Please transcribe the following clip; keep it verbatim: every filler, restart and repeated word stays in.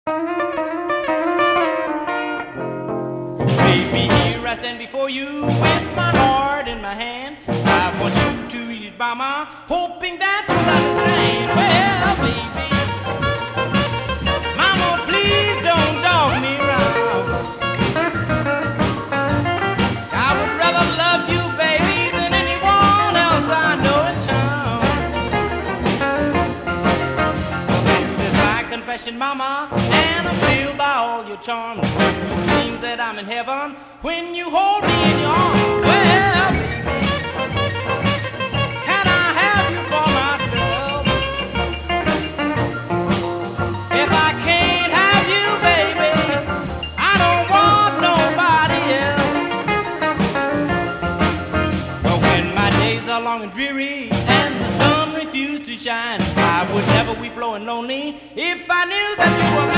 Baby, here I stand before you with my heart in my hand. I want you to read it, mama, hoping that you'll understand. Well, baby, mama, please don't dog me around. I would rather love you, baby, than anyone else I know in town. Well, this is my confession, mama, and I'm filled by all your charms. It seems that I'm in heaven when you hold me in your arms. Well, baby, can I have you for myself? If I can't have you, baby, I don't want nobody else. But when my days are long and dreary and the sun refused to shine, I would never weep low and lonely if I knew that you were mine.